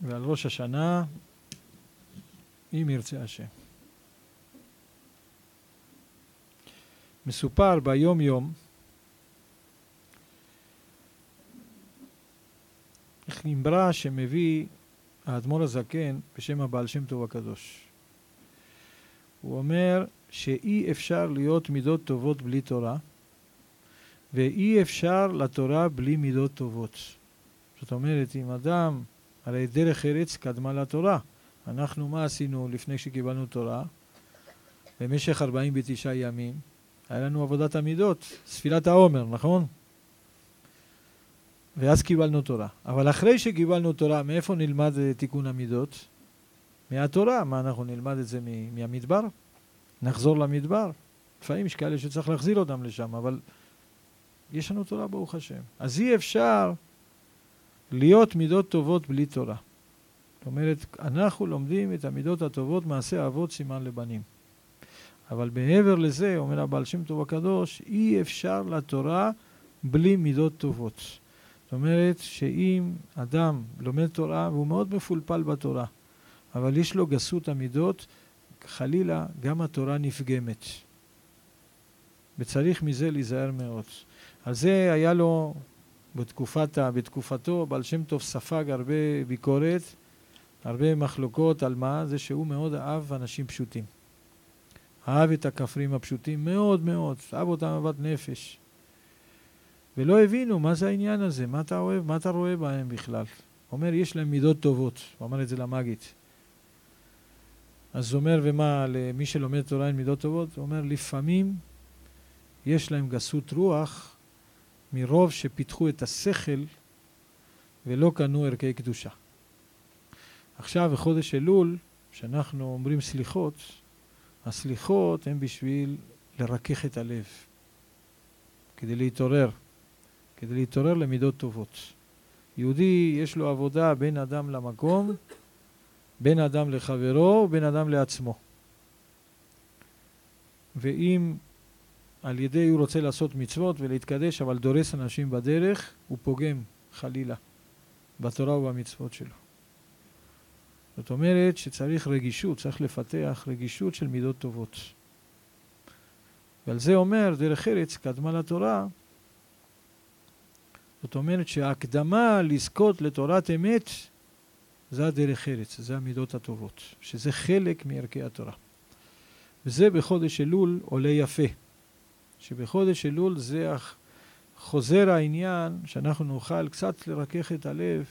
ועל ראש השנה, אם ירצה השם. מסופר ביום יום איך אמרה שמביא האדמו"ר הזקן בשם הבעל שם טוב הקדוש. הוא אומר שאי אפשר להיות מידות טובות בלי תורה, ואי אפשר לתורה בלי מידות טובות. זאת אומרת, אם אדם, הרי דרך ארץ קדמה לתורה. אנחנו מה עשינו לפני שקיבלנו תורה? במשך 49 ימים היה לנו עבודת המידות, ספילת העומר, נכון? ואז קיבלנו תורה. אבל אחרי שקיבלנו תורה, מאיפה נלמד תיקון המידות? מהתורה. מה, אנחנו נלמד את זה מהמדבר? נחזור למדבר? לפעמים יש כאלה שצריך להחזיר אותם לשם, אבל יש לנו תורה ברוך השם. אז אי אפשר להיות מידות טובות בלי תורה. זאת אומרת, אנחנו לומדים את המידות הטובות, מעשה אבות סימן לבנים. אבל מעבר לזה, אומר הבעל שם טוב הקדוש, אי אפשר לתורה בלי מידות טובות. זאת אומרת שאם אדם לומד תורה והוא מאוד מפולפל בתורה, אבל יש לו גסות המידות, חלילה גם התורה נפגמת. וצריך מזה להיזהר מאוד. על זה היה לו בתקופתו, בעל שם טוב ספג הרבה ביקורת, הרבה מחלוקות על מה? זה שהוא מאוד אהב אנשים פשוטים. אהב את הכפרים הפשוטים מאוד מאוד, אהב אותם אהבת נפש. ולא הבינו מה זה העניין הזה, מה אתה אוהב, מה אתה רואה בהם בכלל. הוא אומר, יש להם מידות טובות, הוא אמר את זה למגית. אז הוא אומר, ומה, למי שלומד תורה אין מידות טובות? הוא אומר, לפעמים יש להם גסות רוח, מרוב שפיתחו את השכל ולא קנו ערכי קדושה. עכשיו בחודש אלול, שאנחנו אומרים סליחות, הסליחות הן בשביל לרכך את הלב, כדי להתעורר למידות טובות. יהודי יש לו עבודה בין אדם למקום, בין אדם לחברו ובין אדם לעצמו. ואם על ידי הוא רוצה לעשות מצוות ולהתקדש, אבל דורס אנשים בדרך, הוא פוגם חלילה בתורה ובמצוות שלו. זאת אומרת שצריך רגישות, צריך לפתח רגישות של מידות טובות. ועל זה אומר, דרך ארץ קדמה לתורה. זאת אומרת שההקדמה לזכות לתורת אמת, זה הדרך ארץ, זה המידות הטובות, שזה חלק מערכי התורה. וזה בחודש אלול עולה יפה. שבחודש אלול זה חוזר העניין שאנחנו נוכל קצת לרכך את הלב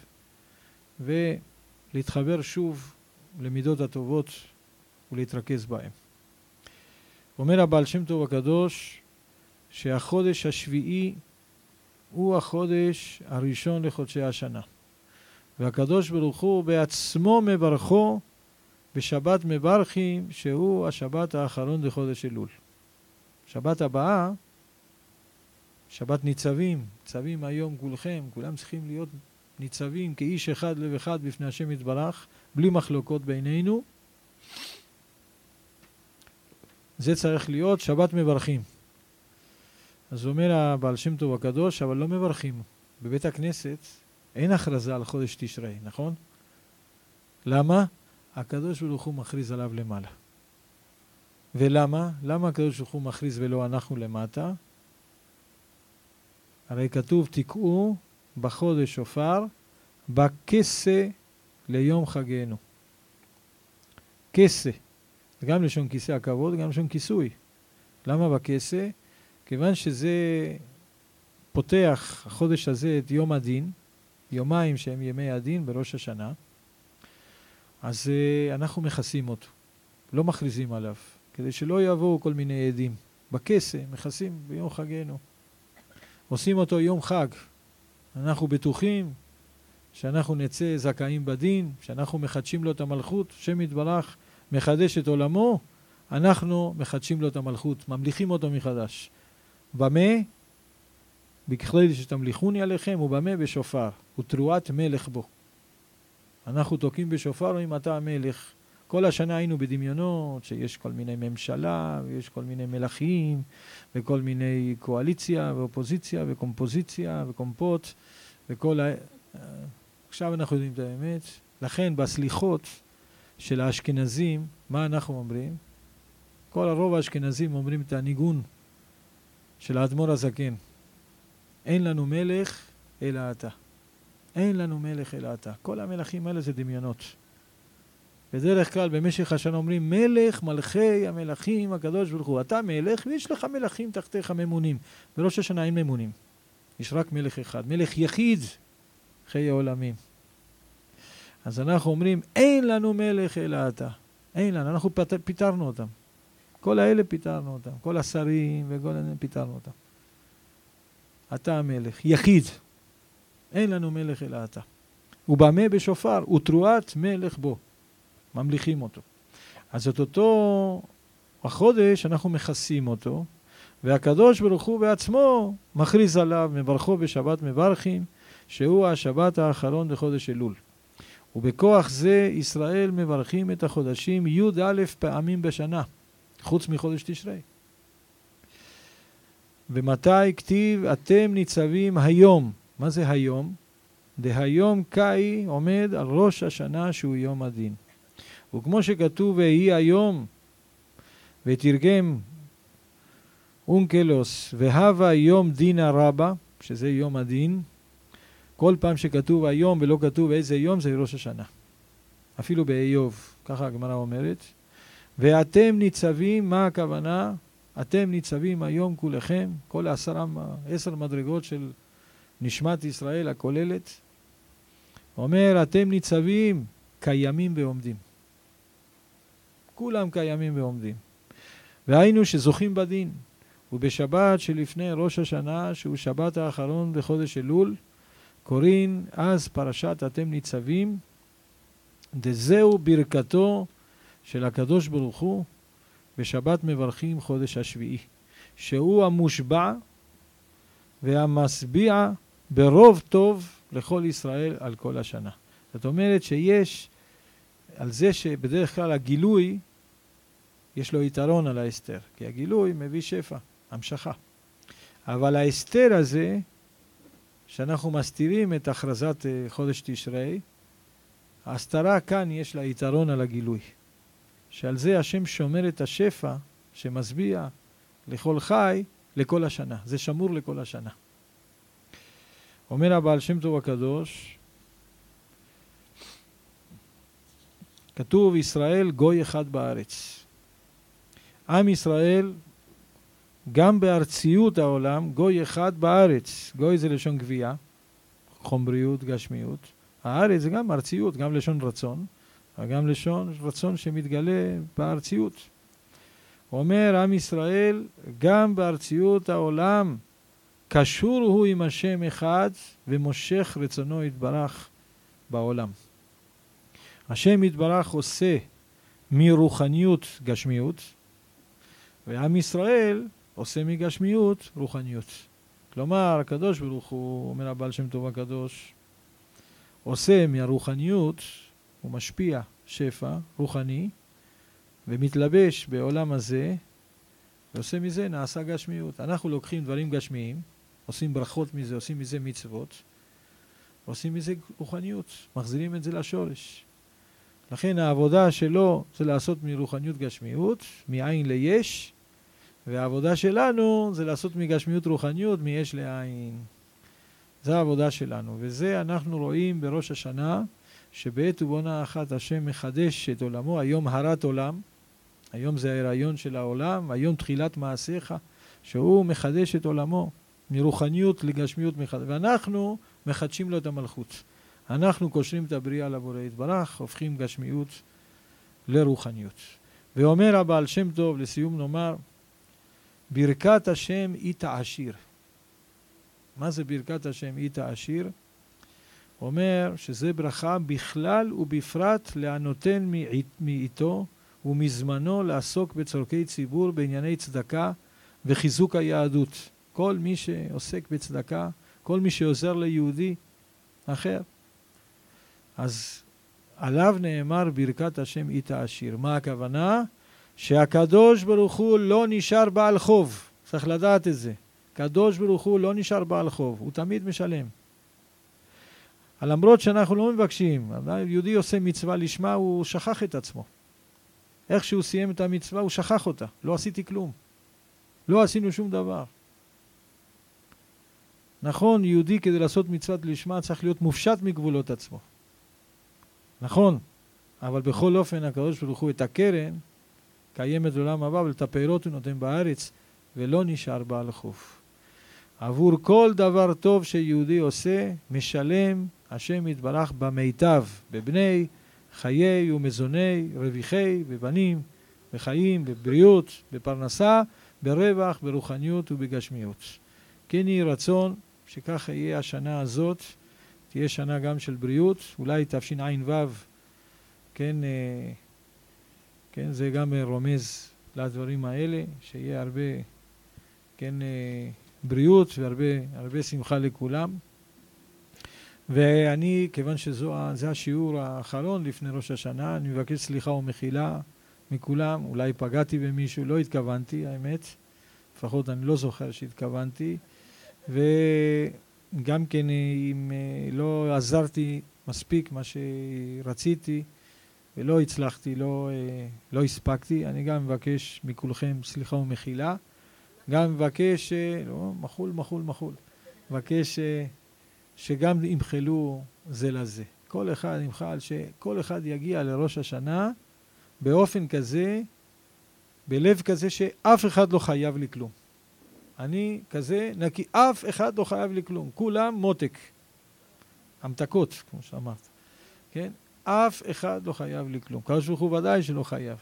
ולהתחבר שוב למידות הטובות ולהתרכז בהם. אומר הבעל שם טוב הקדוש שהחודש השביעי הוא החודש הראשון לחודשי השנה. והקדוש ברוך הוא בעצמו מברכו בשבת מברכים שהוא השבת האחרון לחודש אלול. שבת הבאה, שבת ניצבים, ניצבים היום כולכם, כולם צריכים להיות ניצבים כאיש אחד לב אחד בפני השם יתברך, בלי מחלוקות בינינו. זה צריך להיות שבת מברכים. אז אומר הבעל שם טוב הקדוש, אבל לא מברכים. בבית הכנסת אין הכרזה על חודש תשרי, נכון? למה? הקדוש ברוך הוא מכריז עליו למעלה. ולמה? למה הקדוש ברוך הוא מכריז ולא אנחנו למטה? הרי כתוב תקעו בחודש שופר בכסה ליום חגנו. כסה, גם לשון כיסא הכבוד, גם לשון כיסוי. למה בכסה? כיוון שזה פותח החודש הזה את יום הדין, יומיים שהם ימי הדין בראש השנה, אז אנחנו מכסים אותו, לא מכריזים עליו, כדי שלא יבואו כל מיני עדים. בכסה, מכסים ביום חגנו. עושים אותו יום חג. אנחנו בטוחים שאנחנו נצא זכאים בדין, שאנחנו מחדשים לו את המלכות, שם יתברך מחדש את עולמו, אנחנו מחדשים לו את המלכות, ממליכים אותו מחדש. במה? בכדי שתמליכוני עליכם, ובמה? בשופר, ותרועת מלך בו. אנחנו תוקעים בשופר, אם אתה המלך. כל השנה היינו בדמיונות שיש כל מיני ממשלה, ויש כל מיני מלכים, וכל מיני קואליציה, ואופוזיציה, וקומפוזיציה, וקומפות, עכשיו אנחנו יודעים את האמת, לכן בסליחות של האשכנזים, מה אנחנו אומרים? כל הרוב האשכנזים אומרים את הניגון של האדמו"ר הזקן. אין לנו מלך אלא אתה. אין לנו מלך אלא אתה. כל המלכים האלה זה דמיונות. בדרך כלל במשך השנה אומרים מלך מלכי המלכים הקדוש ברוך הוא. אתה מלך ויש לך מלכים תחתיך ממונים. בראש השנה אין ממונים. יש רק מלך אחד. מלך יחיד חיי העולמים. אז אנחנו אומרים אין לנו מלך אלא אתה. אין לנו. אנחנו פיתרנו אותם. כל האלה פיתרנו אותם. כל השרים וכל האלה פיתרנו אותם. אתה המלך. יחיד. אין לנו מלך אלא אתה. ובמה בשופר ותרועת מלך בו. ממליכים אותו. אז את אותו החודש אנחנו מכסים אותו, והקדוש ברוך הוא בעצמו מכריז עליו, מברכו בשבת מברכים, שהוא השבת האחרון בחודש אלול. ובכוח זה ישראל מברכים את החודשים י"א פעמים בשנה, חוץ מחודש תשרי. ומתי כתיב אתם ניצבים היום? מה זה היום? דהיום קאי עומד על ראש השנה שהוא יום הדין. וכמו שכתוב ויהי היום, ותרגם אונקלוס, והווה יום דינא רבא, שזה יום הדין, כל פעם שכתוב היום ולא כתוב איזה יום זה ראש השנה. אפילו באיוב, ככה הגמרא אומרת. ואתם ניצבים, מה הכוונה? אתם ניצבים היום כולכם, כל 10 מדרגות של נשמת ישראל הכוללת. אומר, אתם ניצבים קיימים ועומדים. כולם קיימים ועומדים. והיינו שזוכים בדין. ובשבת שלפני ראש השנה, שהוא שבת האחרון בחודש אלול, קוראים אז פרשת אתם ניצבים, דזהו ברכתו של הקדוש ברוך הוא, בשבת מברכים חודש השביעי, שהוא המושבע והמשביע ברוב טוב לכל ישראל על כל השנה. זאת אומרת שיש על זה שבדרך כלל הגילוי יש לו יתרון על ההסתר, כי הגילוי מביא שפע, המשכה. אבל ההסתר הזה, שאנחנו מסתירים את הכרזת חודש תשרי, ההסתרה כאן יש לה יתרון על הגילוי. שעל זה השם שומר את השפע שמשביע לכל חי לכל השנה. זה שמור לכל השנה. אומר הבעל שם טוב הקדוש, כתוב ישראל גוי אחד בארץ. עם ישראל גם בארציות העולם גוי אחד בארץ. גוי זה לשון גבייה, חומריות, גשמיות. הארץ זה גם ארציות, גם לשון רצון, וגם לשון רצון שמתגלה בארציות. אומר עם ישראל גם בארציות העולם קשור הוא עם השם אחד ומושך רצונו יתברך בעולם. השם יתברך עושה מרוחניות גשמיות, ועם ישראל עושה מגשמיות רוחניות. כלומר, הקדוש ברוך הוא, אומר הבעל שם טוב הקדוש, עושה מהרוחניות, הוא משפיע שפע רוחני, ומתלבש בעולם הזה, ועושה מזה נעשה גשמיות. אנחנו לוקחים דברים גשמיים, עושים ברכות מזה, עושים מזה מצוות, עושים מזה רוחניות, מחזירים את זה לשורש. לכן העבודה שלו זה לעשות מרוחניות גשמיות, מעין ליש, והעבודה שלנו זה לעשות מגשמיות רוחניות, מיש לעין. זה העבודה שלנו, וזה אנחנו רואים בראש השנה, שבעת ובעונה אחת השם מחדש את עולמו, היום הרת עולם, היום זה ההיריון של העולם, היום תחילת מעשיך, שהוא מחדש את עולמו, מרוחניות לגשמיות מחדש, ואנחנו מחדשים לו את המלכות. אנחנו קושרים את הבריאה לבורא יתברך, הופכים גשמיות לרוחניות. ואומר הבעל שם טוב, לסיום נאמר, ברכת השם איתה עשיר. מה זה ברכת השם איתה עשיר? אומר שזה ברכה בכלל ובפרט לענותן מאיתו ומזמנו לעסוק בצורכי ציבור בענייני צדקה וחיזוק היהדות. כל מי שעוסק בצדקה, כל מי שעוזר ליהודי אחר. אז עליו נאמר ברכת השם איתה עשיר. מה הכוונה? שהקדוש ברוך הוא לא נשאר בעל חוב. צריך לדעת את זה. קדוש ברוך הוא לא נשאר בעל חוב, הוא תמיד משלם. למרות שאנחנו לא מבקשים, יהודי עושה מצווה לשמה, הוא שכח את עצמו. איך שהוא סיים את המצווה, הוא שכח אותה. לא עשיתי כלום. לא עשינו שום דבר. נכון, יהודי כדי לעשות מצוות לשמה צריך להיות מופשט מגבולות עצמו. נכון, אבל בכל אופן הקדוש ברוך הוא את הקרן קיימת לעולם הבא, ואת הפירות הוא נותן בארץ, ולא נשאר בעל חוב. עבור כל דבר טוב שיהודי עושה, משלם השם יתברך במיטב, בבני, חיי ומזוני, רוויחי, בבנים, בחיים, בבריאות, בפרנסה, ברווח, ברוחניות ובגשמיות. כן יהי רצון שככה יהיה השנה הזאת, תהיה שנה גם של בריאות, אולי תשע"ו, כן, כן, זה גם רומז לדברים האלה, שיהיה הרבה, כן, בריאות והרבה שמחה לכולם. ואני, כיוון שזה השיעור האחרון לפני ראש השנה, אני מבקש סליחה ומחילה מכולם. אולי פגעתי במישהו, לא התכוונתי, האמת. לפחות אני לא זוכר שהתכוונתי. וגם כן, אם לא עזרתי מספיק מה שרציתי, ולא הצלחתי, לא הספקתי, אני גם מבקש מכולכם סליחה ומחילה. גם מבקש, לא, מחול, מבקש שגם ימחלו זה לזה. כל אחד ימחל, שכל אחד יגיע לראש השנה באופן כזה, בלב כזה שאף אחד לא חייב לי כלום. אני כזה נקי, אף אחד לא חייב לי כלום. כולם מותק. המתקות, כמו שאמרת. כן? אף אחד לא חייב לי כלום. קדוש ברוך הוא ודאי שלא חייב.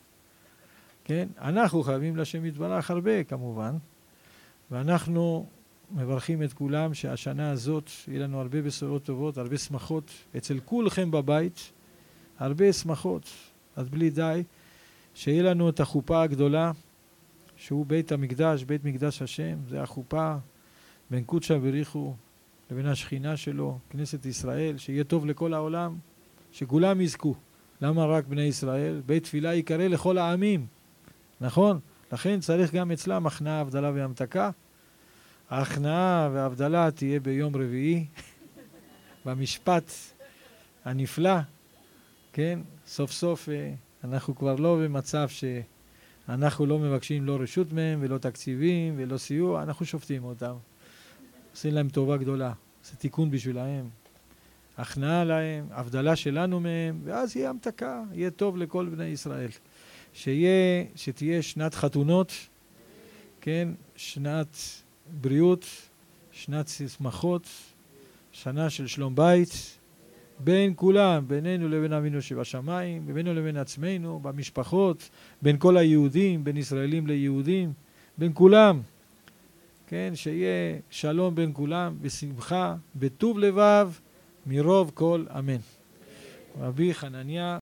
כן? אנחנו חייבים להשם יתברך הרבה, כמובן. ואנחנו מברכים את כולם שהשנה הזאת יהיה לנו הרבה בשורות טובות, הרבה שמחות אצל כולכם בבית, הרבה שמחות, אז בלי די, שיהיה לנו את החופה הגדולה, שהוא בית המקדש, בית מקדש השם, זה החופה בין קודשא בריחו לבין השכינה שלו, כנסת ישראל, שיהיה טוב לכל העולם, שכולם יזכו. למה רק בני ישראל? בית תפילה יקרא לכל העמים, נכון? לכן צריך גם אצלם הכנעה, הבדלה והמתקה. ההכנעה וההבדלה תהיה ביום רביעי, במשפט הנפלא, כן? סוף סוף אנחנו כבר לא במצב שאנחנו לא מבקשים לא רשות מהם ולא תקציבים ולא סיוע, אנחנו שופטים אותם. עושים להם טובה גדולה, זה תיקון בשבילהם. הכנעה להם, הבדלה שלנו מהם, ואז יהיה המתקה, יהיה טוב לכל בני ישראל. שתהיה שנת חתונות, כן? שנת בריאות, שנת שמחות, שנה של שלום בית, בין כולם, בינינו לבין אבינו שבשמיים, בינינו לבין עצמנו, במשפחות, בין כל היהודים, בין ישראלים ליהודים, בין כולם, כן? שיהיה שלום בין כולם, בשמחה, בטוב לבב, מרוב כל אמן. רבי חנניה